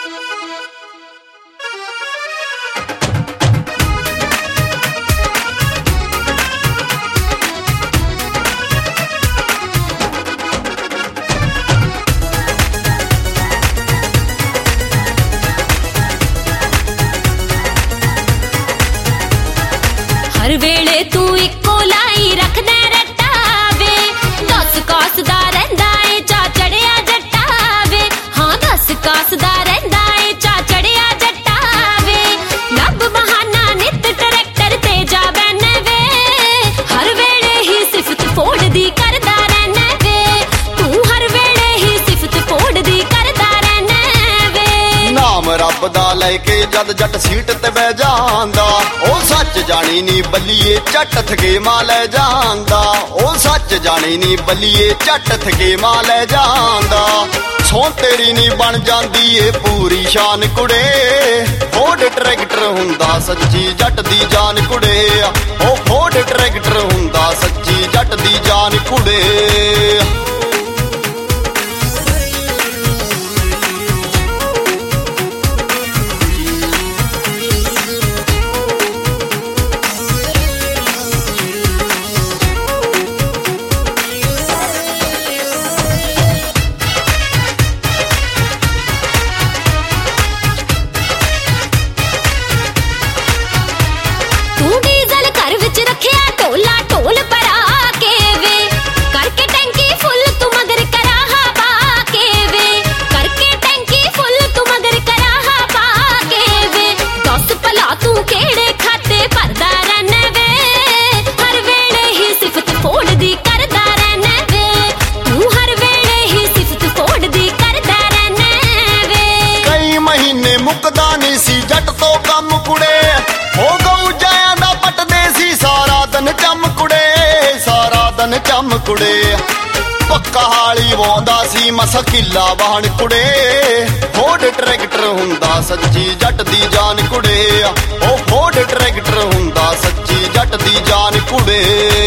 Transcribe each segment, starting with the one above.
हर वेले तू इको लाई रखदा रट्टा वे, दस कसदा रहिंदा ए चा चढ़िया जट्टा वे। हाँ दस कसदा रहिंदा ए चा चढ़िया जट्टा वे। लब बहाना नित ट्रैक्टर ते जा बैने वे, हर वेले ही सिफत फोड़ दी करदा रहने वे। तू हर वेले ही सिफत फोड़ दी करदा रहने वे। नाम रब दा लैके जद जट सीट ते बह जांदा, ओ सच जानी नी बल्लीए झट थकेमा लै जांदा। ओ सच जानी नी बल्लीए झट थकेमा लै जांदा। सो तेरी नी बन जांदी ए पूरी शान कुड़े, फोर्ड ट्रैक्टर हुंदा सच्ची जट दी जान कुड़े। ओ फोर्ड ट्रैक्टर हुंदा सच्ची जट दी जान कुड़े। मुकदा नहीं सी जट तो कम कुड़े, हो गऊ जाया दा पटदे सी सारा दिन चम कुड़े। सारा दिन चम कुड़े पक्का हाली वांदा सी मसा किला वाहन कुड़े। फोर्ड ट्रैक्टर हुंदा सच्ची जट दी जान कुड़े। ओ फोर्ड ट्रैक्टर हुंदा सच्ची जट दी जान कुड़े।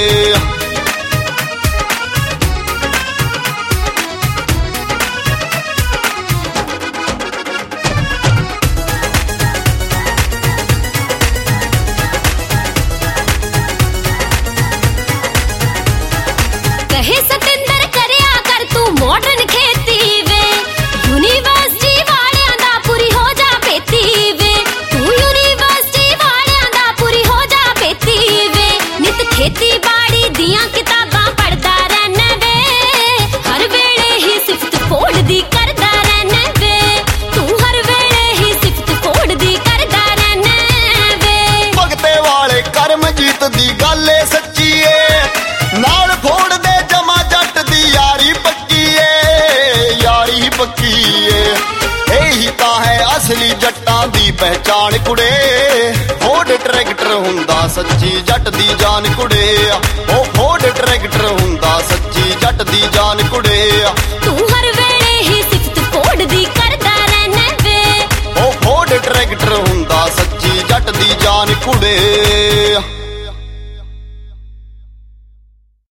कहे सतिंदर करया कर तू मॉडर्न खेती वे, यूनिवर्सिटी वालियां दा पूरी हो जा पेती वे। तू यूनिवर्सिटी वालियां दा पूरी हो जा पेती वे। नित खेती बाड़ी दियां किताबां पढ़दा रहने वे, हर वेले ही सिफत फोड़ दी करदा रहने वे। तू हर वेले ही सिफत फोड़ दी करदा रहने वे। भगते वाले कर्म जीत दी गल ए सच्ची ए, नाल फोड़ दे जमा जट दी यारी पक्की ए। यारी पक्की ए, यही तां है असली जट्टां दी पहचान कुड़े। फोर्ड ट्रैक्टर हुंदा सच्ची जट दी जान कुड़े। ओ फोर्ड ट्रैक्टर हुंदा सच्ची जट दी जान कुड़े। तू